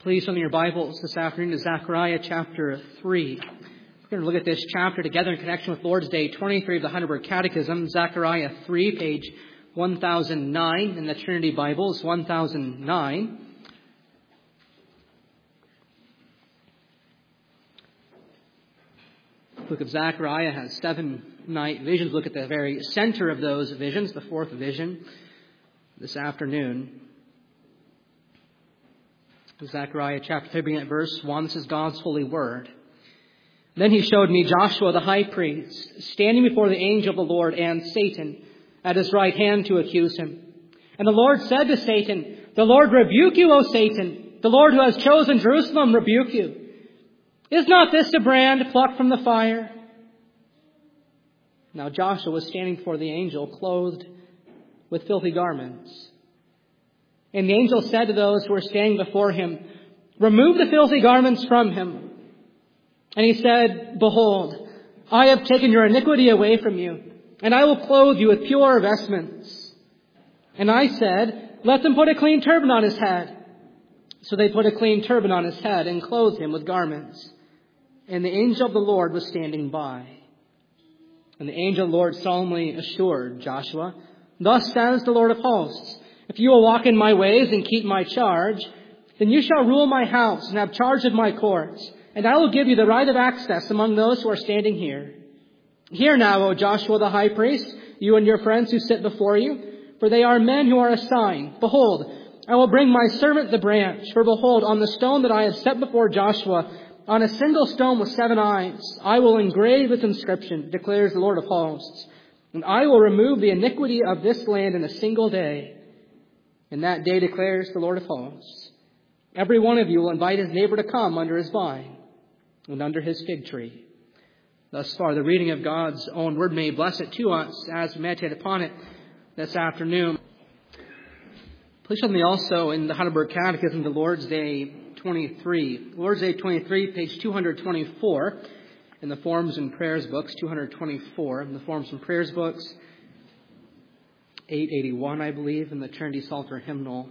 Please turn your Bibles this afternoon to Zechariah chapter 3. We're going to look at this chapter together in connection with Lord's Day 23 of the Heidelberg Catechism, Zechariah 3, page 1009 in the Trinity Bibles, 1009. The book of Zechariah has 7 night visions. Look at the very center of those visions, the fourth vision, this afternoon. Zechariah chapter 3, beginning at verse 1. This is God's holy word. Then he showed me Joshua the high priest, standing before the angel of the Lord, and Satan at his right hand to accuse him. And the Lord said to Satan, "The Lord rebuke you, O Satan. The Lord who has chosen Jerusalem rebuke you. Is not this a brand plucked from the fire?" Now Joshua was standing before the angel, clothed with filthy garments. And the angel said to those who were standing before him, "Remove the filthy garments from him." And he said, "Behold, I have taken your iniquity away from you, and I will clothe you with pure vestments." And I said, "Let them put a clean turban on his head." So they put a clean turban on his head and clothed him with garments. And the angel of the Lord was standing by. And the angel of the Lord solemnly assured Joshua, "Thus says the Lord of hosts, if you will walk in my ways and keep my charge, then you shall rule my house and have charge of my courts, and I will give you the right of access among those who are standing here. Hear now, O Joshua the high priest, you and your friends who sit before you, for they are men who are a sign. Behold, I will bring my servant the branch, for behold, on the stone that I have set before Joshua, on a single stone with 7 eyes, I will engrave its inscription, declares the Lord of hosts, and I will remove the iniquity of this land in a single day. In that day, declares the Lord of hosts, every one of you will invite his neighbor to come under his vine and under his fig tree." Thus far, the reading of God's own word. May He bless it to us as we meditate upon it this afternoon. Please show me also in the Heidelberg Catechism the Lord's Day 23. Lord's Day 23, page 224 in the Forms and Prayers books, 224 in the Forms and Prayers books, 881, I believe, in the Trinity Psalter hymnal.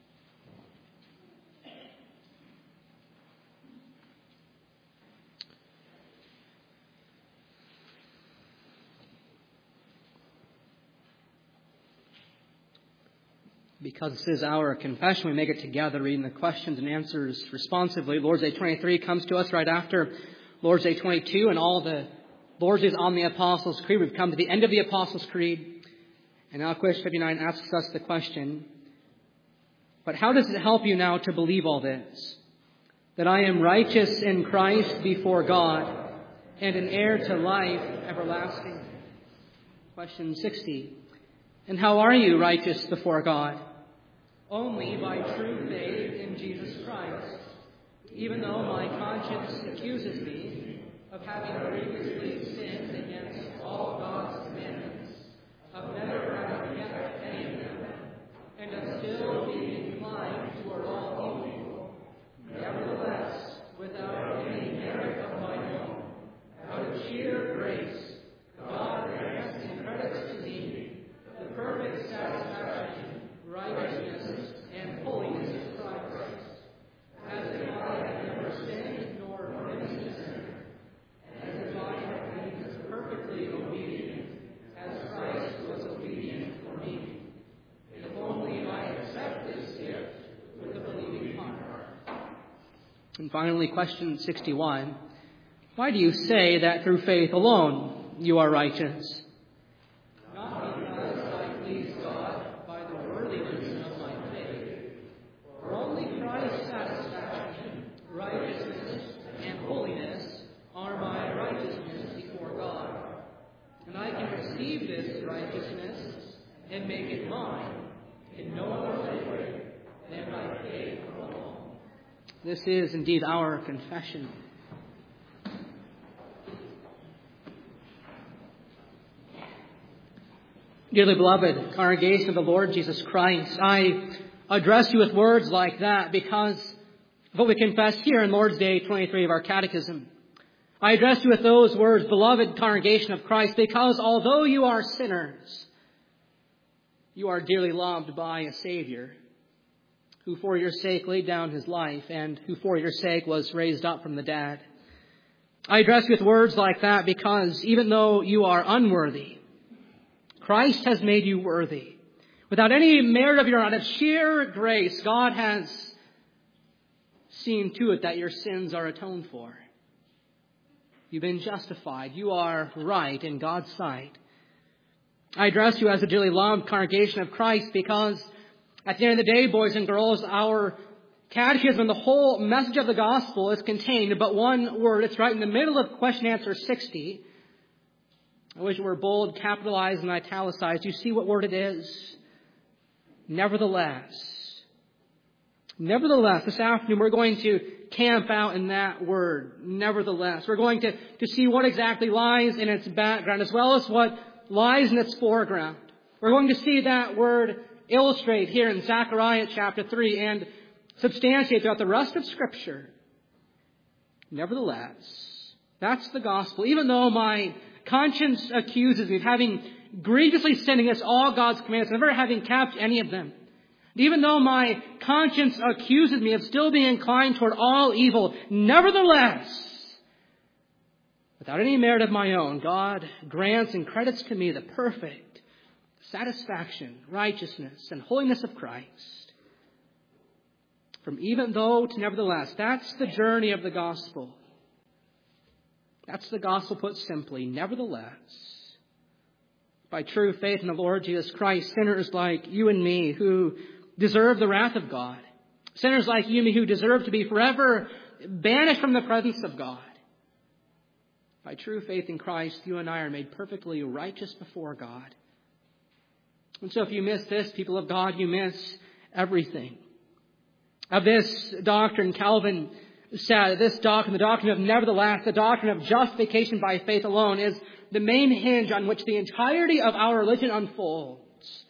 Because this is our confession, we make it together, reading the questions and answers responsively. Lord's Day 23 comes to us right after Lord's Day 22 and all the Lord's Days on the Apostles' Creed. We've come to the end of the Apostles' Creed. And now question 59 asks us the question, but how does it help you now to believe all this? That I am righteous in Christ before God and an heir to life everlasting. Question 60. And how are you righteous before God? Only by true faith in Jesus Christ, even though my conscience accuses me of having grievously sinned against all God's commandments, of never having kept any of them, and of still being inclined toward all evil. Nevertheless, without any merit of my own, out of sheer grace, God grants and credits to me the perfect satisfaction, righteousness, and holiness of Christ, as if I had never sinned nor been a sinner, as if I had been as perfectly obedient as Christ was obedient for me. If only I accept this gift with a believing heart. And finally, question 61. Why do you say that through faith alone you are righteous? Not because I please God by the worthiness of my faith, for only Christ's satisfaction, righteousness, and holiness are my righteousness before God. And I can receive this righteousness and make it mine in no other way than by faith alone. This is indeed our confession. Dearly beloved congregation of the Lord Jesus Christ, I address you with words like that because of what we confess here in Lord's Day 23 of our Catechism. I address you with those words, beloved congregation of Christ, because although you are sinners, you are dearly loved by a Savior. who for your sake laid down his life, and who for your sake was raised up from the dead. I address you with words like that because even though you are unworthy, Christ has made you worthy. Without any merit of your own, out of sheer grace, God has seen to it that your sins are atoned for. You've been justified. You are right in God's sight. I address you as a dearly loved congregation of Christ because at the end of the day, boys and girls, our catechism, the whole message of the gospel is contained but one word. It's right in the middle of question answer 60. I wish it were bold, capitalized, and italicized. You see what word it is? Nevertheless. Nevertheless, this afternoon we're going to camp out in that word. Nevertheless. We're going to see what exactly lies in its background as well as what lies in its foreground. We're going to see that word illustrate here in Zechariah chapter 3 and substantiate throughout the rest of Scripture. Nevertheless, that's the gospel. Even though my conscience accuses me of having grievously sinned against all God's commandments, never having kept any of them, even though my conscience accuses me of still being inclined toward all evil, nevertheless, without any merit of my own, God grants and credits to me the perfect satisfaction, righteousness, and holiness of Christ. From even though to nevertheless, that's the journey of the gospel. That's the gospel put simply. Nevertheless, by true faith in the Lord Jesus Christ, sinners like you and me who deserve the wrath of God, sinners like you and me who deserve to be forever banished from the presence of God, by true faith in Christ, you and I are made perfectly righteous before God. And so if you miss this, people of God, you miss everything. Of this doctrine, Calvin said, this doctrine, the doctrine of nevertheless, the doctrine of justification by faith alone, is the main hinge on which the entirety of our religion unfolds.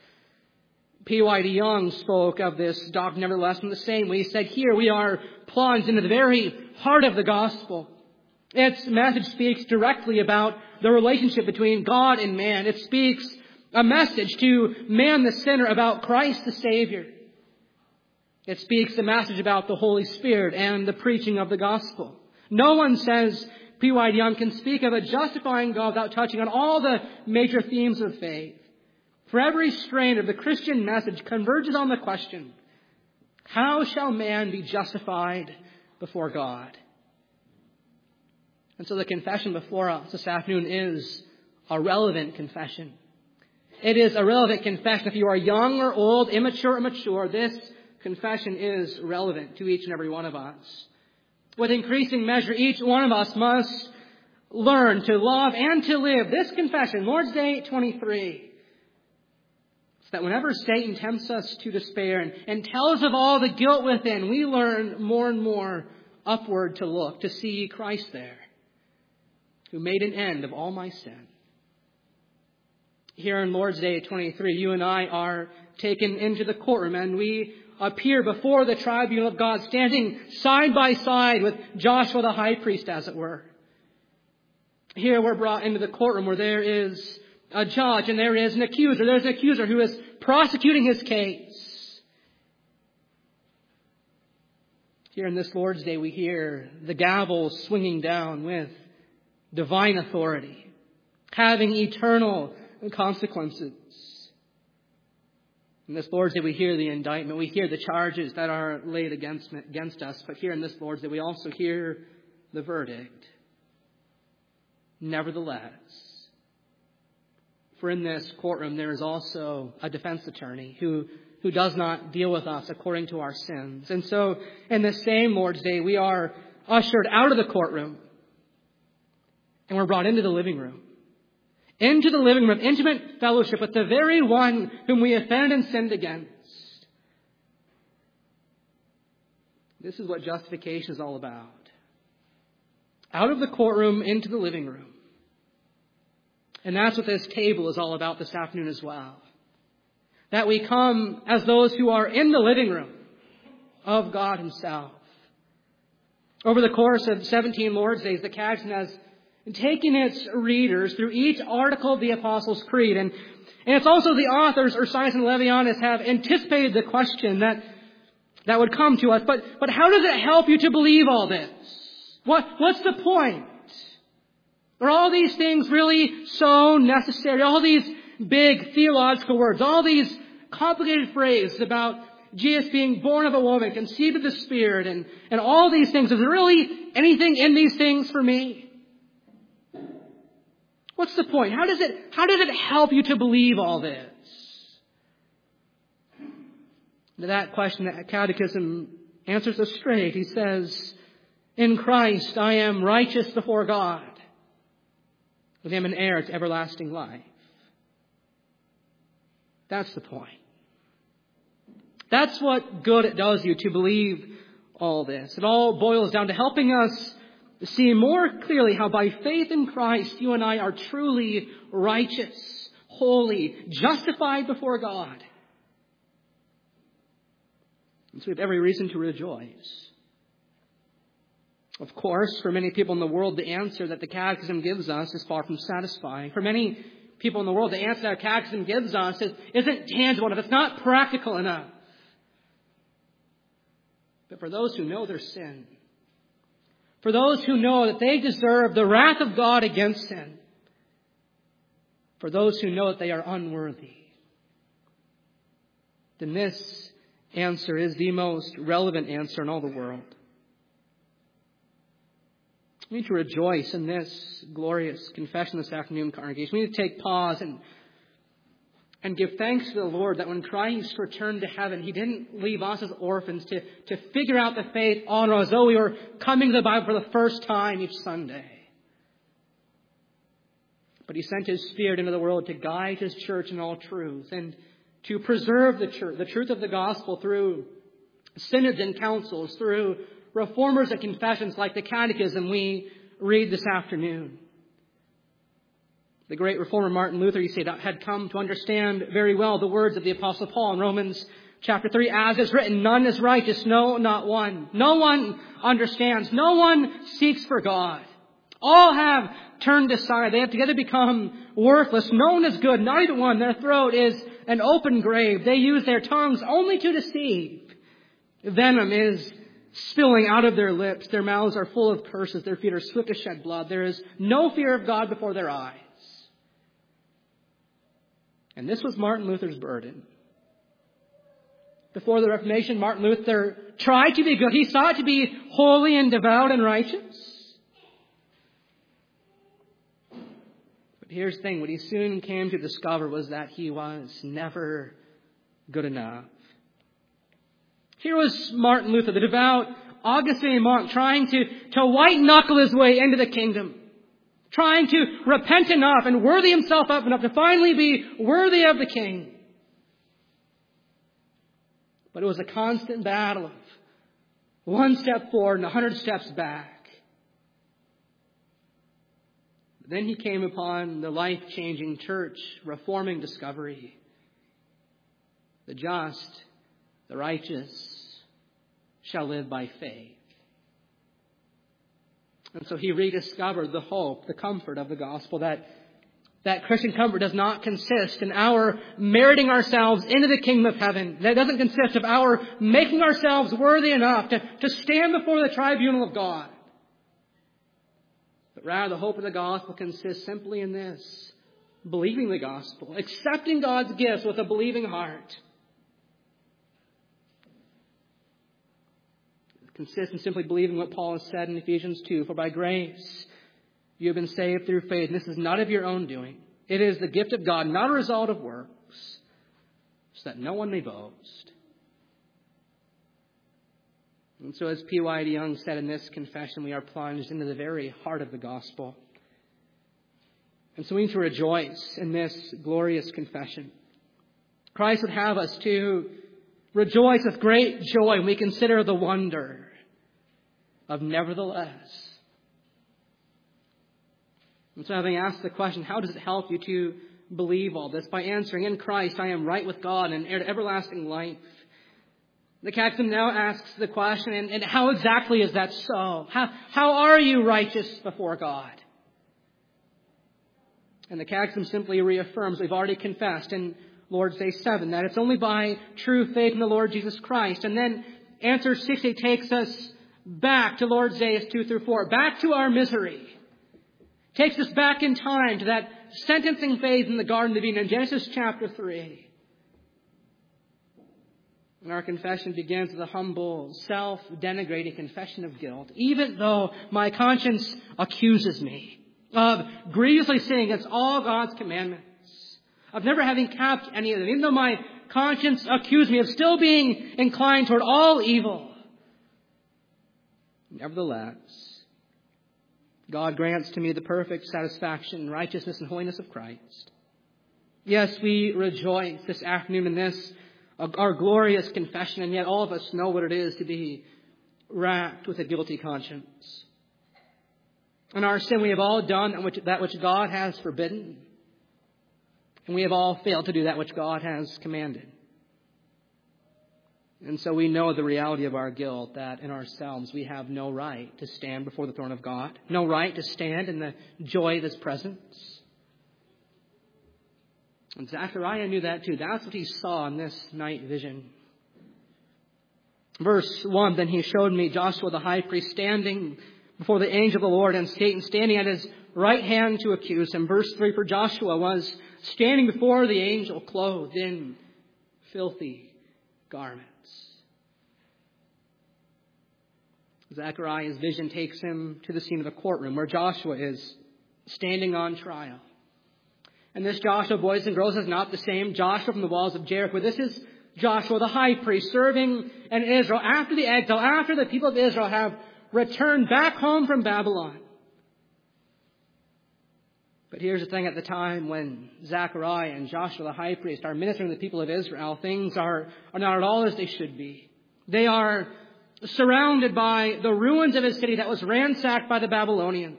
P.Y.D. Young spoke of this doctrine nevertheless in the same way. He said, here we are plunged into the very heart of the gospel. Its message speaks directly about the relationship between God and man. It speaks a message to man the sinner about Christ the Savior. It speaks a message about the Holy Spirit and the preaching of the gospel. No one, says P.Y.D. Young, can speak of a justifying God without touching on all the major themes of faith. For every strain of the Christian message converges on the question, how shall man be justified before God? And so the confession before us this afternoon is a relevant confession. It is a relevant confession. If you are young or old, immature or mature, this confession is relevant to each and every one of us. With increasing measure, each one of us must learn to love and to live this confession, Lord's Day 23. So that whenever Satan tempts us to despair and tells of all the guilt within, we learn more and more upward to look, to see Christ there, who made an end of all my sin. Here on Lord's Day 23, you and I are taken into the courtroom and we appear before the tribunal of God, standing side by side with Joshua the high priest, as it were. Here we're brought into the courtroom where there is a judge and there is an accuser. There's an accuser who is prosecuting his case. Here in this Lord's Day, we hear the gavel swinging down with divine authority, having eternal consequences. In this Lord's Day, we hear the indictment. We hear the charges that are laid against us. But here in this Lord's Day, we also hear the verdict. Nevertheless. For in this courtroom, there is also a defense attorney who does not deal with us according to our sins. And so, in the same Lord's Day, we are ushered out of the courtroom and we're brought into the living room. Into the living room of intimate fellowship with the very one whom we offended and sinned against. This is what justification is all about. Out of the courtroom into the living room. And that's what this table is all about this afternoon as well. That we come as those who are in the living room of God Himself. Over the course of 17 Lord's Days, the Catechism has taken its readers through each article of the Apostles' Creed. And it's also the authors, Ursinus and Levianus, have anticipated the question that that would come to us. But how does it help you to believe all this? What's the point? Are all these things really so necessary? All these big theological words, all these complicated phrases about Jesus being born of a woman, conceived of the Spirit, and all these things. Is there really anything in these things for me? What's the point? How does it help you to believe all this? To that question, the Catechism answers us straight. He says, in Christ I am righteous before God. With Him an heir to everlasting life. That's the point. That's what good it does you to believe all this. It all boils down to helping us see more clearly how by faith in Christ you and I are truly righteous, holy, justified before God. And so we have every reason to rejoice. Of course, for many people in the world, the answer that the Catechism gives us is far from satisfying. For many people in the world, the answer that the Catechism gives us isn't tangible enough. It's not practical enough. But for those who know their sin, for those who know that they deserve the wrath of God against sin, for those who know that they are unworthy, then this answer is the most relevant answer in all the world. We need to rejoice in this glorious confession this afternoon, congregation. We need to take pause and give thanks to the Lord that when Christ returned to heaven, He didn't leave us as orphans to figure out the faith on our own as though we were coming to the Bible for the first time each Sunday. But He sent His Spirit into the world to guide His church in all truth and to preserve the truth of the gospel through synods and councils, through reformers and confessions like the Catechism we read this afternoon. The great reformer Martin Luther, you see, had come to understand very well the words of the Apostle Paul in Romans chapter 3. As is written, none is righteous, no, not one. No one understands. No one seeks for God. All have turned aside. They have together become worthless. No one is good, not even one. Their throat is an open grave. They use their tongues only to deceive. Venom is spilling out of their lips. Their mouths are full of curses. Their feet are swift to shed blood. There is no fear of God before their eyes. And this was Martin Luther's burden. Before the Reformation, Martin Luther tried to be good. He sought to be holy and devout and righteous. But here's the thing. What he soon came to discover was that he was never good enough. Here was Martin Luther, the devout Augustine monk, trying to white-knuckle his way into the kingdom. Trying to repent enough and worthy himself up enough to finally be worthy of the King. But it was a constant battle of one step forward and 100 steps back. Then he came upon the life-changing church reforming discovery. The just, the righteous shall live by faith. And so he rediscovered the hope, the comfort of the gospel, that Christian comfort does not consist in our meriting ourselves into the kingdom of heaven. That doesn't consist of our making ourselves worthy enough to stand before the tribunal of God. But rather, the hope of the gospel consists simply in this: believing the gospel, accepting God's gifts with a believing heart. Consists in simply believing what Paul has said in Ephesians 2. For by grace you have been saved through faith. And this is not of your own doing. It is the gift of God, not a result of works, so that no one may boast. And so as P.Y.D. Young said in this confession, we are plunged into the very heart of the gospel. And so we need to rejoice in this glorious confession. Christ would have us to rejoice with great joy when we consider the wonder of nevertheless. And so having asked the question, how does it help you to believe all this? By answering, in Christ I am right with God and heir to everlasting life. The Catechism now asks the question, and how exactly is that so? How are you righteous before God? And the Catechism simply reaffirms we've already confessed in Lord's Day 7, that it's only by true faith in the Lord Jesus Christ. And then Answer 60 takes us back to Lord's days 2 through 4, back to our misery. Takes us back in time to that sentencing phase in the Garden of Eden in Genesis chapter 3. And our confession begins with a humble, self-denigrating confession of guilt. Even though my conscience accuses me of grievously sinning against all God's commandments, of never having kept any of them, even though my conscience accuses me of still being inclined toward all evil, nevertheless, God grants to me the perfect satisfaction, righteousness, and holiness of Christ. Yes, we rejoice this afternoon in this, our glorious confession, and yet all of us know what it is to be racked with a guilty conscience. In our sin, we have all done that which God has forbidden, and we have all failed to do that which God has commanded. And so we know the reality of our guilt, that in ourselves we have no right to stand before the throne of God, no right to stand in the joy of His presence. And Zechariah knew that too. That's what he saw in this night vision. Verse 1, then he showed me Joshua the high priest standing before the angel of the Lord, and Satan standing at his right hand to accuse him. Verse 3, for Joshua was standing before the angel clothed in filthy garments. Zechariah's vision takes him to the scene of the courtroom where Joshua is standing on trial. And this Joshua, boys and girls, is not the same Joshua from the walls of Jericho. This is Joshua, the high priest, serving in Israel after the exile, after the people of Israel have returned back home from Babylon. But here's the thing, at the time when Zechariah and Joshua, the high priest, are ministering to the people of Israel, things are not at all as they should be. They are surrounded by the ruins of a city that was ransacked by the Babylonians.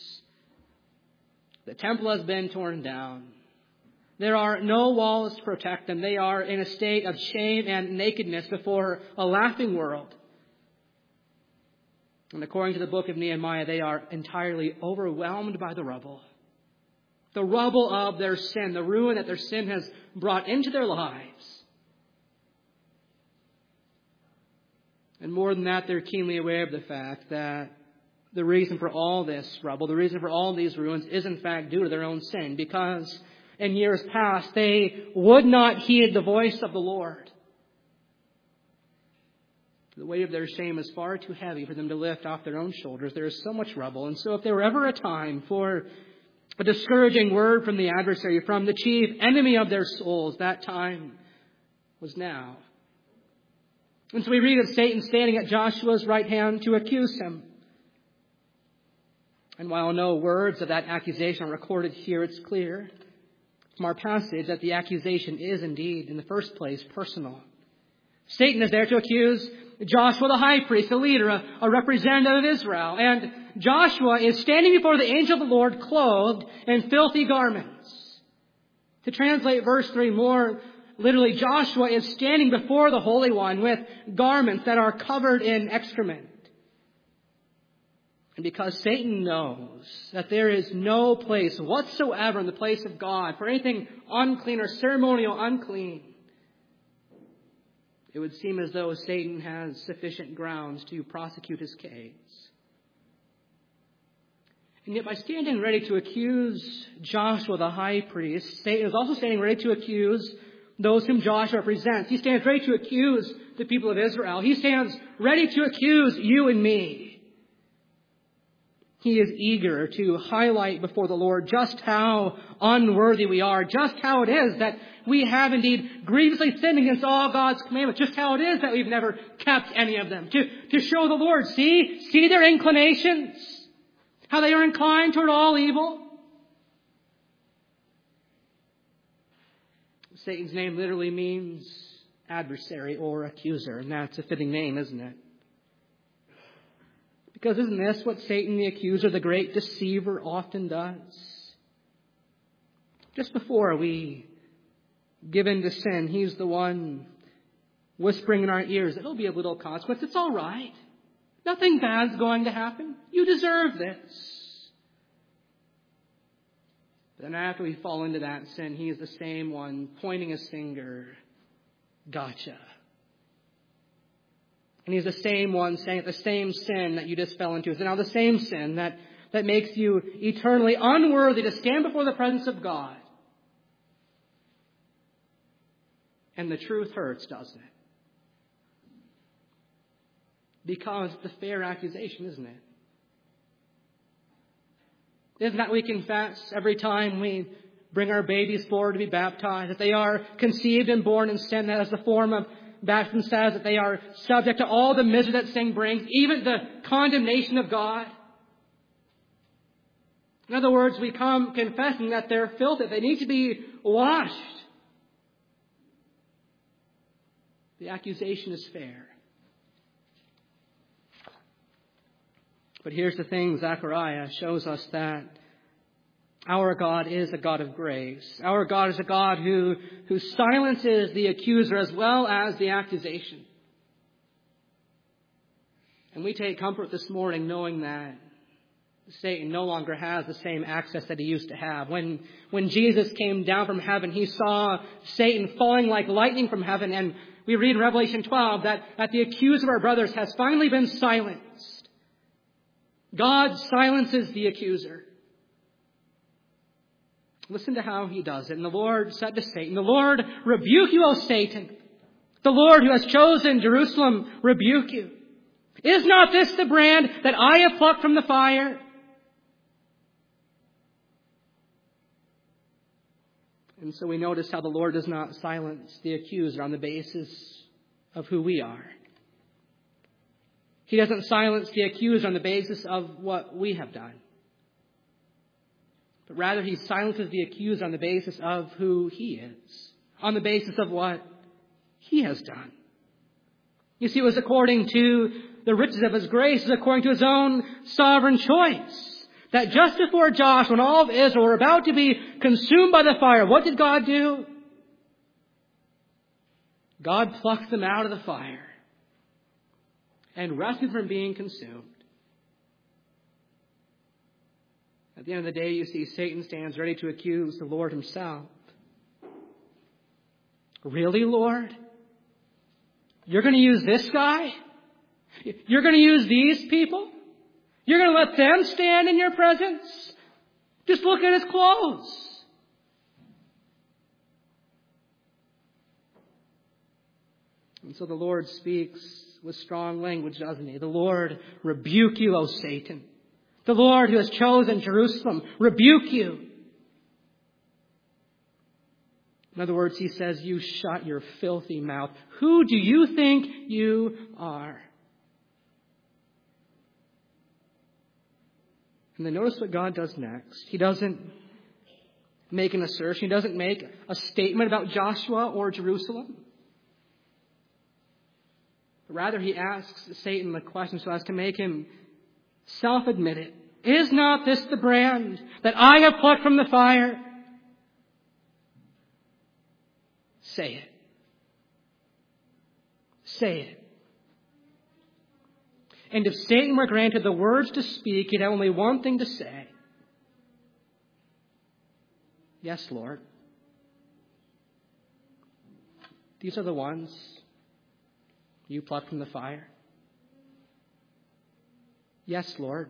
The temple has been torn down. There are no walls to protect them. They are in a state of shame and nakedness before a laughing world. And according to the book of Nehemiah, they are entirely overwhelmed by the rubble. The rubble of their sin, the ruin that their sin has brought into their lives. And more than that, they're keenly aware of the fact that the reason for all this rubble, the reason for all these ruins is in fact due to their own sin, because in years past they would not heed the voice of the Lord. The weight of their shame is far too heavy for them to lift off their own shoulders. There is so much rubble. And so if there were ever a time for a discouraging word from the adversary, from the chief enemy of their souls, that time was now. And so we read of Satan standing at Joshua's right hand to accuse him. And while no words of that accusation are recorded here, it's clear from our passage that the accusation is indeed, in the first place, personal. Satan is there to accuse Joshua the high priest, a leader, a representative of Israel. And Joshua is standing before the angel of the Lord clothed in filthy garments. To translate verse 3 more literally, Joshua is standing before the Holy One with garments that are covered in excrement. And because Satan knows that there is no place whatsoever in the place of God for anything unclean or ceremonial unclean, it would seem as though Satan has sufficient grounds to prosecute his case. And yet by standing ready to accuse Joshua the high priest, Satan is also standing ready to accuse those whom Joshua represents. He stands ready to accuse the people of Israel. He stands ready to accuse you and me. He is eager to highlight before the Lord just how unworthy we are, just how it is that we have indeed grievously sinned against all God's commandments, just how it is that we've never kept any of them. To show the Lord, see their inclinations, how they are inclined toward all evil. Satan's name literally means adversary or accuser, and that's a fitting name, isn't it? Because isn't this what Satan the accuser, the great deceiver, often does? Just before we give in to sin, he's the one whispering in our ears, it'll be a little consequence. It's all right. Nothing bad's going to happen. You deserve this. But then after we fall into that sin, he is the same one pointing his finger. Gotcha. And he's the same one saying that the same sin that you just fell into is now the same sin that makes you eternally unworthy to stand before the presence of God. And the truth hurts, doesn't it? Because it's a fair accusation, isn't it? Isn't that we confess every time we bring our babies forward to be baptized, that they are conceived and born in sin, that as the form of baptism says, that they are subject to all the misery that sin brings, even the condemnation of God? In other words, we come confessing that they're filthy. They need to be washed. The accusation is fair. But here's the thing, Zechariah shows us that our God is a God of grace. Our God is a God who silences the accuser as well as the accusation. And we take comfort this morning knowing that Satan no longer has the same access that he used to have. When Jesus came down from heaven, he saw Satan falling like lightning from heaven. And we read in Revelation 12 that the accuser of our brothers has finally been silenced. God silences the accuser. Listen to how he does it. And the Lord said to Satan, "The Lord rebuke you, O Satan. The Lord who has chosen Jerusalem rebuke you. Is not this the brand that I have plucked from the fire?" And so we notice how the Lord does not silence the accuser on the basis of who we are. He doesn't silence the accuser on the basis of what we have done. But rather, he silences the accuser on the basis of who he is, on the basis of what he has done. You see, it was according to the riches of his grace, it was according to his own sovereign choice, that just before Joshua and all of Israel were about to be consumed by the fire, what did God do? God plucked them out of the fire and rescued them from being consumed. At the end of the day, you see Satan stands ready to accuse the Lord himself. Really, Lord? You're going to use this guy? You're going to use these people? You're going to let them stand in your presence? Just look at his clothes. And so the Lord speaks with strong language, doesn't he? The Lord rebuke you, O Satan. The Lord who has chosen Jerusalem rebuke you. In other words, he says, you shut your filthy mouth. Who do you think you are? And then notice what God does next. He doesn't make an assertion. He doesn't make a statement about Joshua or Jerusalem. But rather, he asks Satan the question so as to make him self-admit it. Is not this the brand that I have plucked from the fire? Say it. Say it. And if Satan were granted the words to speak, he'd have only one thing to say. Yes, Lord. These are the ones you plucked from the fire. Yes, Lord.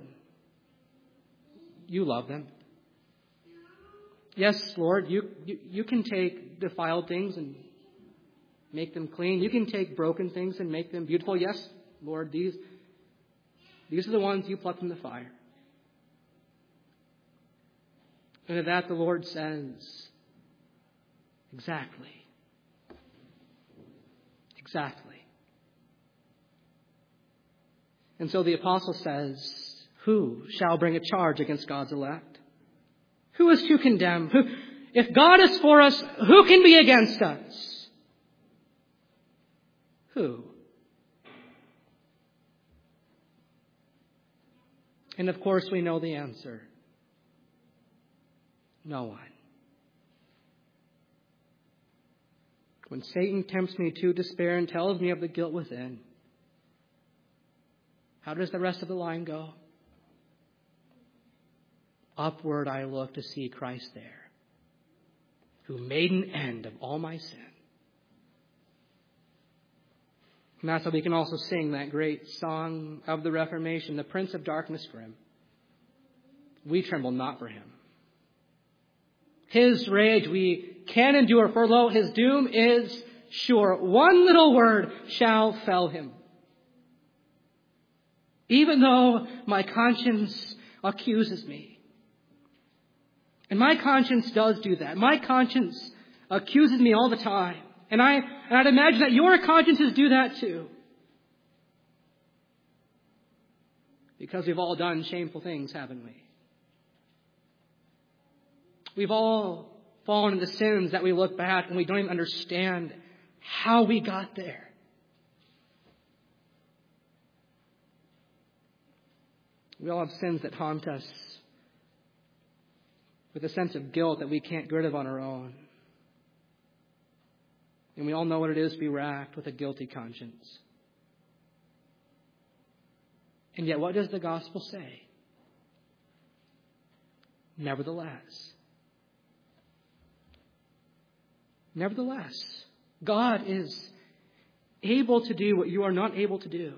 You love them. Yes, Lord, you can take defiled things and make them clean. You can take broken things and make them beautiful. Yes, Lord, these are the ones you plucked from the fire. And to that the Lord says, exactly. Exactly. And so the apostle says, who shall bring a charge against God's elect? Who is to condemn? If God is for us, who can be against us? Who? And of course we know the answer. No one. When Satan tempts me to despair and tells me of the guilt within, how does the rest of the line go? Upward I look to see Christ there, who made an end of all my sin. And that's how we can also sing that great song of the Reformation, "The Prince of Darkness grim. We tremble not for him. His rage we can endure, for lo, his doom is sure. One little word shall fell him. Even though my conscience accuses me." And my conscience does do that. My conscience accuses me all the time. And I'd imagine that your consciences do that too. Because we've all done shameful things, haven't we? We've all fallen into sins that we look back and we don't even understand how we got there. We all have sins that haunt us with a sense of guilt that we can't get rid of on our own. And we all know what it is to be racked with a guilty conscience. And yet, what does the gospel say? Nevertheless, God is able to do what you are not able to do.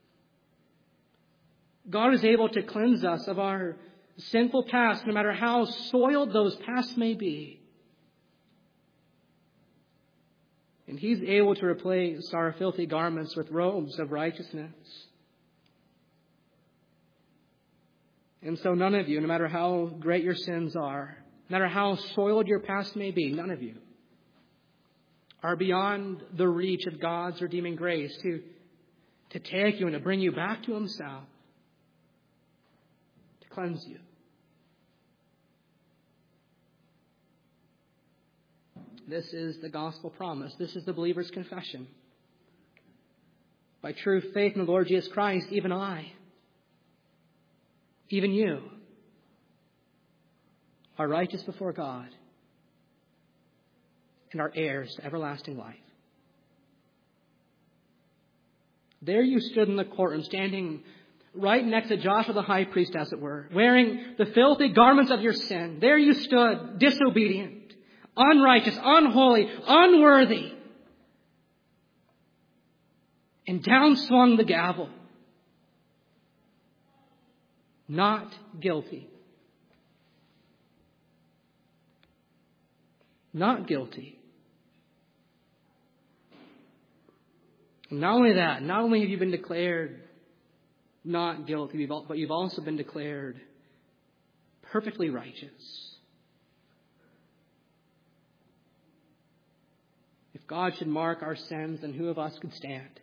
God is able to cleanse us of our sinful past, no matter how soiled those pasts may be. And He's able to replace our filthy garments with robes of righteousness. And so none of you, no matter how great your sins are, no matter how soiled your past may be, none of you are beyond the reach of God's redeeming grace to take you and to bring you back to Himself, to cleanse you. This is the gospel promise. This is the believer's confession. By true faith in the Lord Jesus Christ, even I, even you, are righteous before God and are heirs to everlasting life. There you stood in the courtroom, standing right next to Joshua the high priest, as it were, wearing the filthy garments of your sin. There you stood, disobedient, unrighteous, unholy, unworthy. And down swung the gavel. Not guilty. Not guilty. And not only that, not only have you been declared not guilty, but you've also been declared perfectly righteous. If God should mark our sins, then who of us could stand?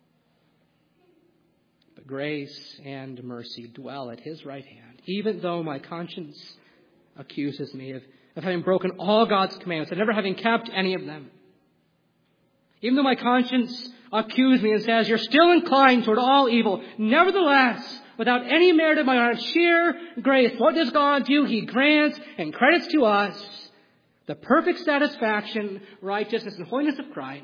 But grace and mercy dwell at His right hand. Even though my conscience accuses me of having broken all God's commandments, of never having kept any of them. Even though my conscience accuses me and says, you're still inclined toward all evil. Nevertheless, without any merit of my own, sheer grace, what does God do? He grants and credits to us the perfect satisfaction, righteousness, and holiness of Christ.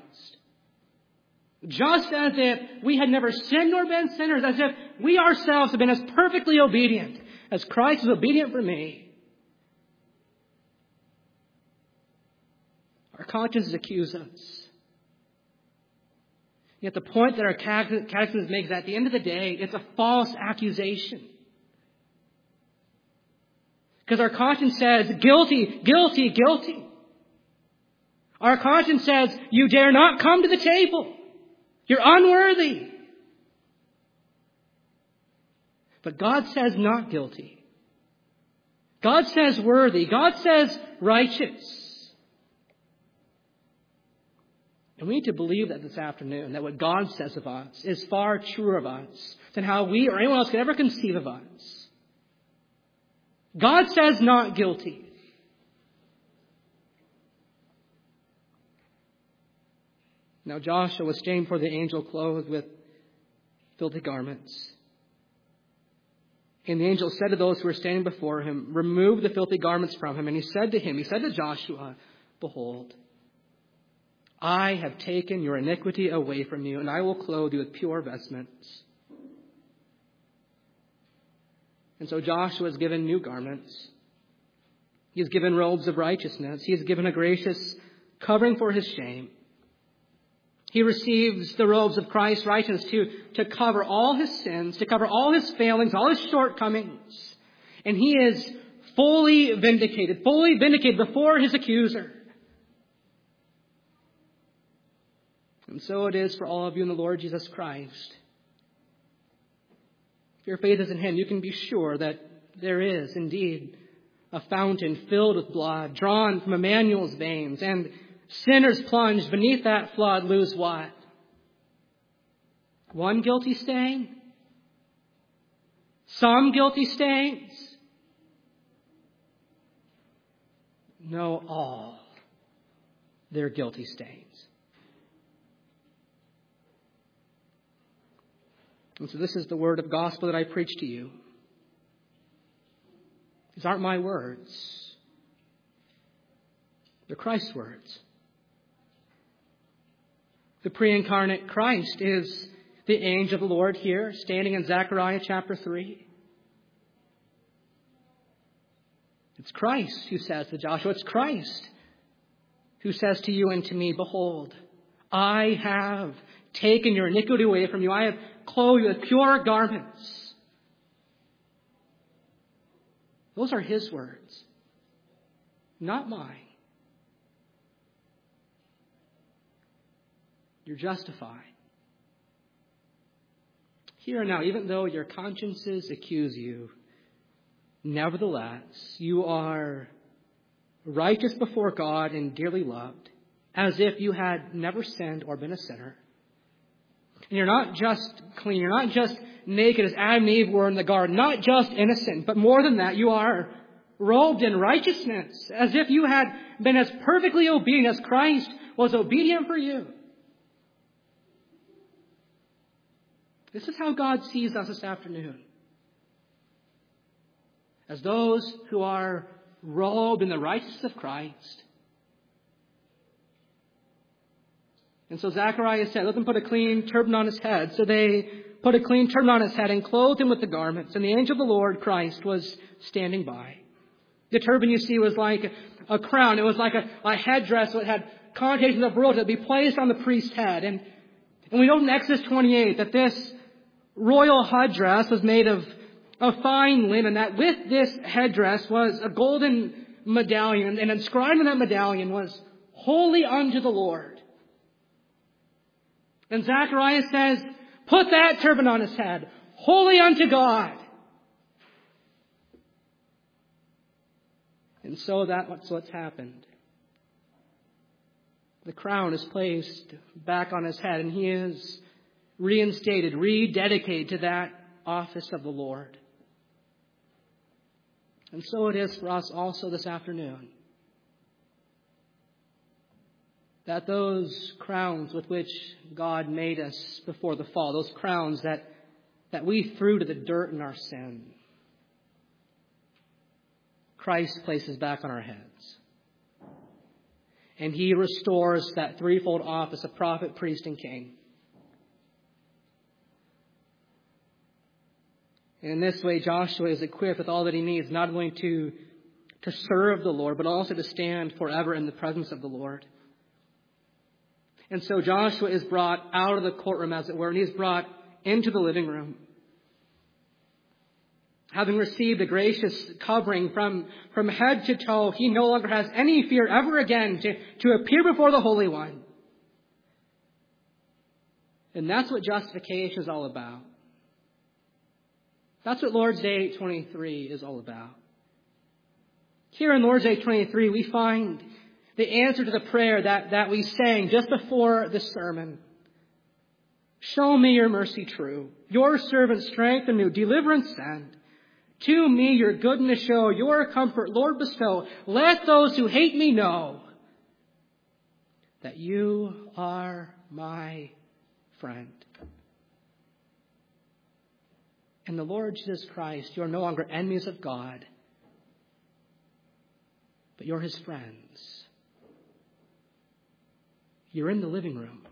Just as if we had never sinned nor been sinners, as if we ourselves have been as perfectly obedient as Christ was obedient for me. Our consciences accuse us. Yet the point that our catechism makes is that at the end of the day, it's a false accusation. Because our conscience says, guilty, guilty, guilty. Our conscience says, you dare not come to the table. You're unworthy. But God says not guilty. God says worthy. God says righteous. And we need to believe that this afternoon, that what God says of us is far truer of us than how we or anyone else could ever conceive of us. God says not guilty. Now Joshua was stained for the angel, clothed with filthy garments. And the angel said to those who were standing before him, remove the filthy garments from him. And he said to Joshua, behold, I have taken your iniquity away from you, and I will clothe you with pure vestments. And so Joshua is given new garments. He is given robes of righteousness. He is given a gracious covering for his shame. He receives the robes of Christ's righteousness to cover all his sins, to cover all his failings, all his shortcomings. And he is fully vindicated before his accuser. And so it is for all of you in the Lord Jesus Christ. If your faith is in him, you can be sure that there is indeed a fountain filled with blood, drawn from Emmanuel's veins, and sinners plunged beneath that flood lose what? One guilty stain? Some guilty stains? No, all their guilty stains. And so this is the word of gospel that I preach to you. These aren't my words. They're Christ's words. The pre-incarnate Christ is the angel of the Lord here, standing in Zechariah chapter 3. It's Christ who says to Joshua, it's Christ who says to you and to me, behold, I have taken your iniquity away from you. I have clothed you with pure garments. Those are his words, not mine. You're justified. Here and now, even though your consciences accuse you, nevertheless, you are righteous before God and dearly loved, as if you had never sinned or been a sinner. And you're not just clean, you're not just naked as Adam and Eve were in the garden, not just innocent, but more than that, you are robed in righteousness, as if you had been as perfectly obedient as Christ was obedient for you. This is how God sees us this afternoon. As those who are robed in the righteousness of Christ. And so Zechariah said, let them put a clean turban on his head. So they put a clean turban on his head and clothed him with the garments. And the angel of the Lord, Christ, was standing by. The turban, you see, was like a crown. It was like a headdress that had connotations of royalty that would be placed on the priest's head. And we know in Exodus 28 that this royal headdress was made of fine linen, that with this headdress was a golden medallion, and inscribed in that medallion was, holy unto the Lord. And Zechariah says, put that turban on his head, holy unto God. And so that's what's happened. The crown is placed back on his head, and he is reinstated, rededicated to that office of the Lord. And so it is for us also this afternoon. That those crowns with which God made us before the fall, those crowns that we threw to the dirt in our sin, Christ places back on our heads. And he restores that threefold office of prophet, priest, and king. And in this way, Joshua is equipped with all that he needs, not only to serve the Lord, but also to stand forever in the presence of the Lord. And so Joshua is brought out of the courtroom, as it were, and he's brought into the living room. Having received a gracious covering from head to toe, he no longer has any fear ever again to appear before the Holy One. And that's what justification is all about. That's what Lord's Day 23 is all about. Here in Lord's Day 23, we find the answer to the prayer that we sang just before the sermon. Show me your mercy true, your servant strength anew, deliverance send. To me your goodness show, your comfort, Lord, bestow. Let those who hate me know that you are my friend. In the Lord Jesus Christ, you are no longer enemies of God, but you're his friends. You're in the living room.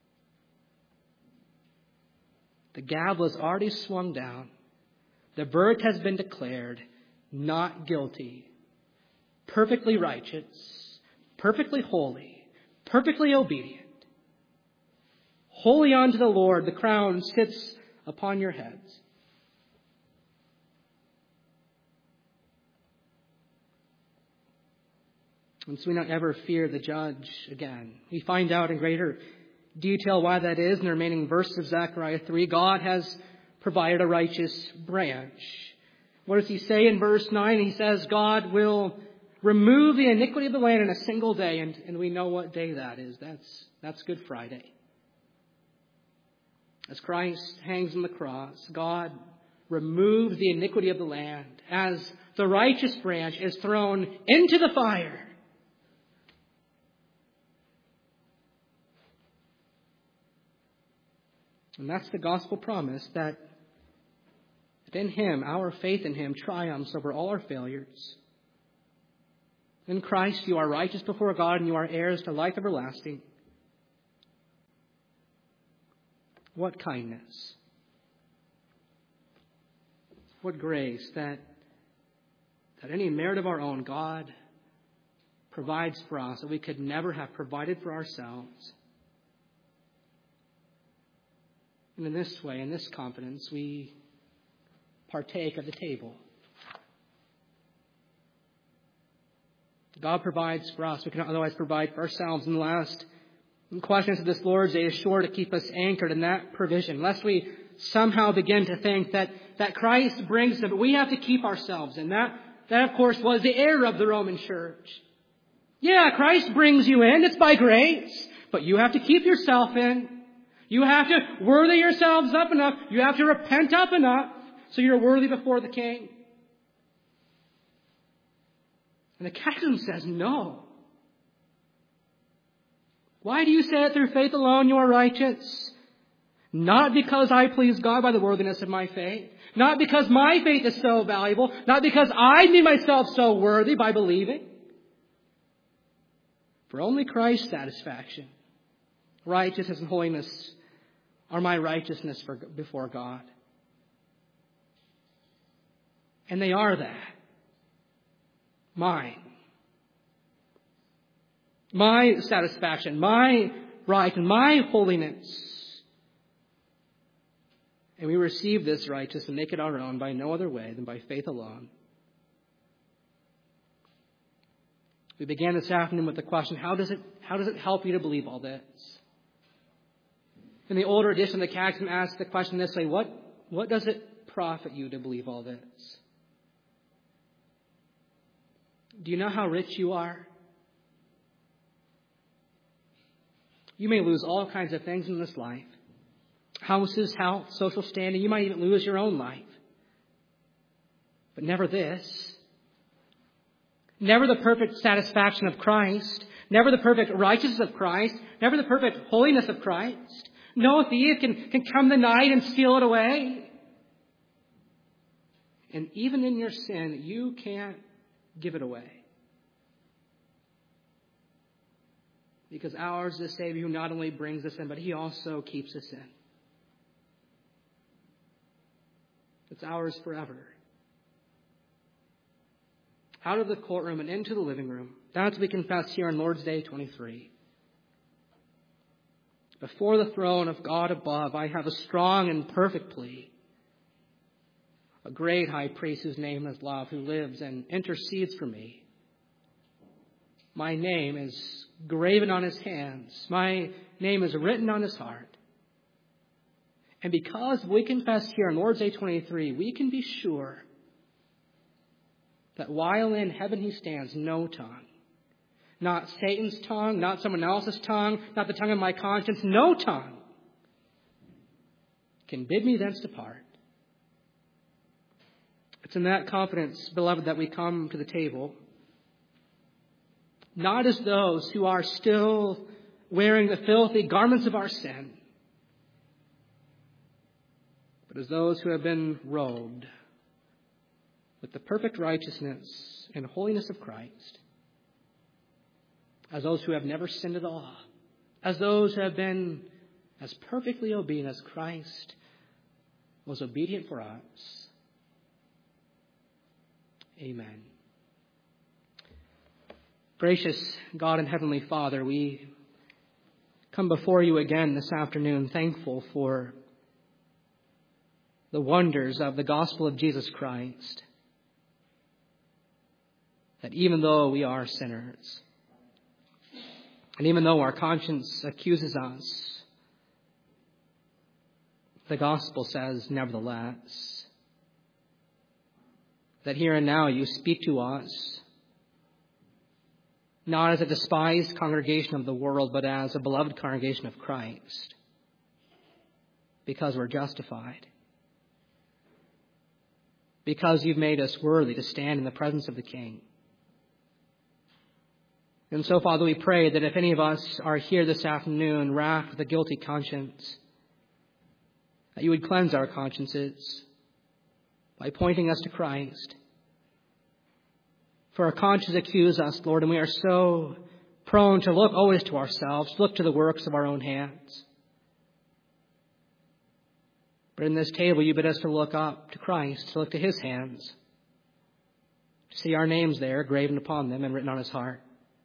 The gavel is already swung down. The verdict has been declared not guilty, perfectly righteous, perfectly holy, perfectly obedient. Holy unto the Lord, the crown sits upon your heads. And so we not ever fear the judge again. We find out in greater detail why that is in the remaining verses of Zechariah 3. God has provided a righteous branch. What does he say in verse 9? He says God will remove the iniquity of the land in a single day. And we know what day that is. That's Good Friday. As Christ hangs on the cross, God removes the iniquity of the land as the righteous branch is thrown into the fire. And that's the gospel promise that in Him, our faith in Him triumphs over all our failures. In Christ, you are righteous before God and you are heirs to life everlasting. What kindness. What grace that any merit of our own God provides for us that we could never have provided for ourselves. And in this way, in this confidence, we partake of the table. God provides for us. We cannot otherwise provide for ourselves. And the last question of this Lord's Day is sure to keep us anchored in that provision, lest we somehow begin to think that Christ brings them, but we have to keep ourselves in. That, of course, was the error of the Roman church. Yeah, Christ brings you in. It's by grace. But you have to keep yourself in. You have to worthy yourselves up enough. You have to repent up enough so you're worthy before the King. And the Catechism says no. Why do you say that through faith alone you are righteous? Not because I please God by the worthiness of my faith. Not because my faith is so valuable. Not because I made myself so worthy by believing. For only Christ's satisfaction, righteousness and holiness are my righteousness before God. And they are that. Mine. My satisfaction, my right, and my holiness. And we receive this righteousness and make it our own by no other way than by faith alone. We began this afternoon with the question, how does it help you to believe all this? In the older edition of the Catechism asks the question this way, what does it profit you to believe all this? Do you know how rich you are? You may lose all kinds of things in this life. Houses, health, social standing. You might even lose your own life. But never this. Never the perfect satisfaction of Christ. Never the perfect righteousness of Christ. Never the perfect holiness of Christ. No thief can come the night and steal it away. And even in your sin, you can't give it away. Because ours is a Savior who not only brings us in, but He also keeps us in. It's ours forever. Out of the courtroom and into the living room. That's what we confess here on Lord's Day 23. Before the throne of God above, I have a strong and perfect plea. A great high priest whose name is love, who lives and intercedes for me. My name is graven on His hands. My name is written on His heart. And because we confess here on Lord's Day 23, we can be sure that while in heaven He stands, no tongue, not Satan's tongue, not someone else's tongue, not the tongue of my conscience, no tongue can bid me thence depart. It's in that confidence, beloved, that we come to the table, not as those who are still wearing the filthy garments of our sin, but as those who have been robed with the perfect righteousness and holiness of Christ, as those who have never sinned at all, as those who have been as perfectly obedient as Christ was obedient for us. Amen. Gracious God and Heavenly Father, we come come before you again this afternoon, thankful for the wonders of the gospel of Jesus Christ. That even though we are sinners, and even though our conscience accuses us, the gospel says, nevertheless, that here and now you speak to us, not as a despised congregation of the world, but as a beloved congregation of Christ, because we're justified, because you've made us worthy to stand in the presence of the King. And so, Father, we pray that if any of us are here this afternoon racked with a guilty conscience, that you would cleanse our consciences by pointing us to Christ. For our conscience accuse us, Lord, and we are so prone to look always to ourselves, look to the works of our own hands. But in this table, you bid us to look up to Christ, to look to his hands, to see our names there graven upon them and written on his heart.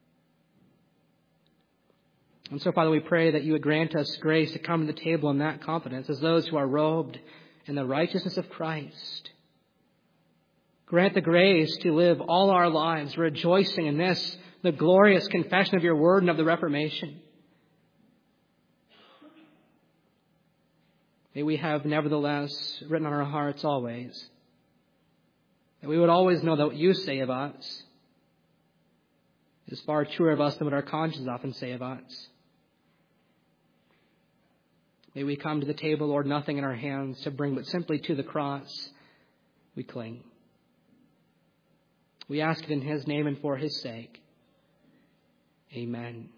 And so, Father, we pray that you would grant us grace to come to the table in that confidence as those who are robed in the righteousness of Christ. Grant the grace to live all our lives rejoicing in this, the glorious confession of your word and of the Reformation. May we have nevertheless written on our hearts always, that we would always know that what you say of us is far truer of us than what our consciences often say of us. May we come to the table, Lord, nothing in our hands to bring, but simply to the cross we cling. We ask it in his name and for his sake. Amen.